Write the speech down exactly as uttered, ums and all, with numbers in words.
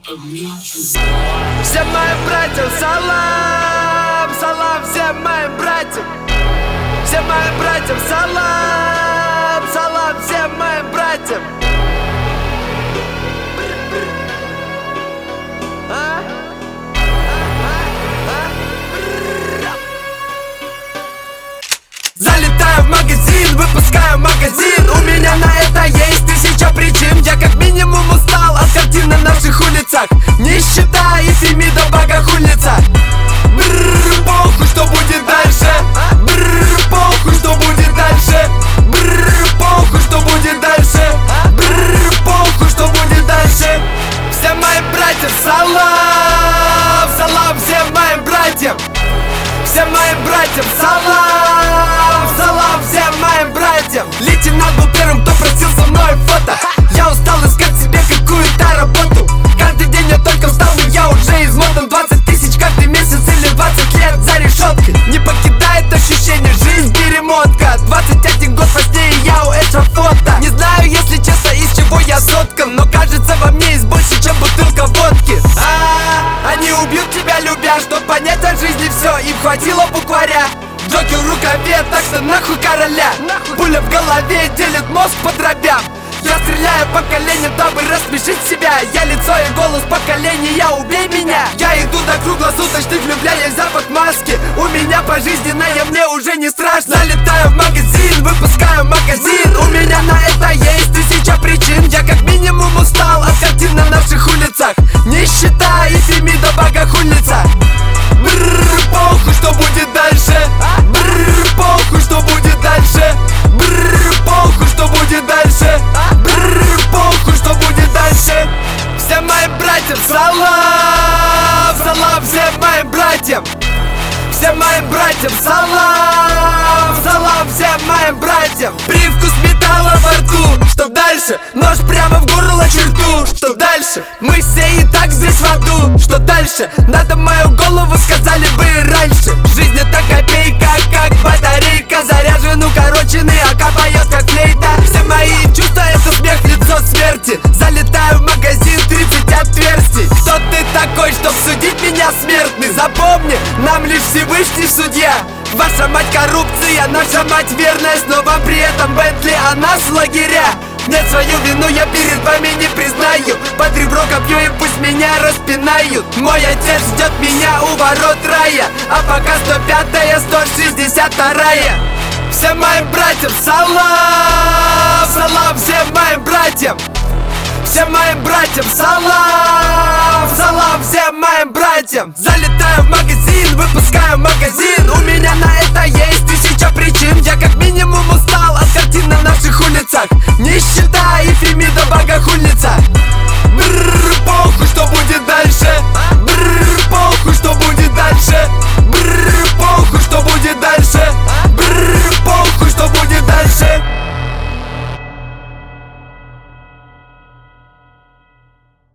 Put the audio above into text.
Всем моим братьям салам, салам всем моим братьям. Всем моим братьям салам, салам всем моим братьям. А? Залетаю в магазин, выпускаю магазин. У меня на это есть тысяча причин. Я как минимум устал от картин на наших улицах. Нищета и Фемида богохульница. Бррр, похуй, что будет дальше. Бррр, похуй, что будет дальше. Бррр, похуй, что будет дальше. Бррр, похуй, что будет дальше. Всем моим братьям салам, салам всем моим братьям. Всем моим братьям салам, салам всем моим братьям. Лейтенант был первым, кто просил со мной фото. Я устал искать себе какую-то работу. Каждый день я только встал, но я уже измотан. Двадцать тысяч каждый месяц или двадцать лет за решеткой. Не покидает ощущение, жизнь перемотка. Двадцать один год позднее я у эшафота. Не знаю, если честно, из чего я соткан, но кажется, во мне есть больше, чем бутылка водки. А-а-а, они убьют тебя, любя, чтоб понять о жизни все. Им хватило букваря. Джокер в рукаве, так что нахуй короля. Пуля в голове делит мозг по дробям. Я стреляю поколением, дабы рассмешить себя. Я лицо и голос поколения, убей меня. Я иду до круглосуточных, влюбляюсь в запах маски. У меня пожизненное, мне уже не страшно. Залетаю в магазин, выпускаю магазин. У меня на это есть тысяча причин. Я как минимум устал от картин на наших улицах. Нищета и Фемида богохульница. Бррр, похуй, что будет дальше. Бррр, похуй, что будет дальше. Бррр, похуй, что будет дальше. Бррр, похуй, что будет дальше. Всем моим братьям салам, салам всем моим братьям. Всем моим братьям салам, салам всем моим братьям. Привкус металла во рту. Что дальше? Нож прямо в горло черту. Что дальше? Мы все и так здесь в аду. Что дальше? Надо мою голову, сказали бы раньше. Жизнь это копейка, как батарейка. Заряжен, укороченный, ака поет как флейта. Все мои чувства это смех, лицо смерти. Залетаю в магазин, тридцать отверстий. Кто ты такой, чтоб судить меня, смертный? Запомни, нам лишь Всевышний судья. Ваша мать коррупция, наша мать верность. Но вам при этом Бентли, а нас лагеря. Нет, свою вину я перед вами не признаю. Под ребро копью и пусть меня распинают. Мой отец ждет меня у ворот рая. А пока сто пятая, сто шестьдесят вторая. Всем моим братьям салам, салам всем моим братьям. Всем моим братьям салам, салам всем моим братьям. Залетаю в магазин, выпускаю магазин. У меня на это есть тысяча причин. Я как минимум устал от картин на наших улицах. Нищета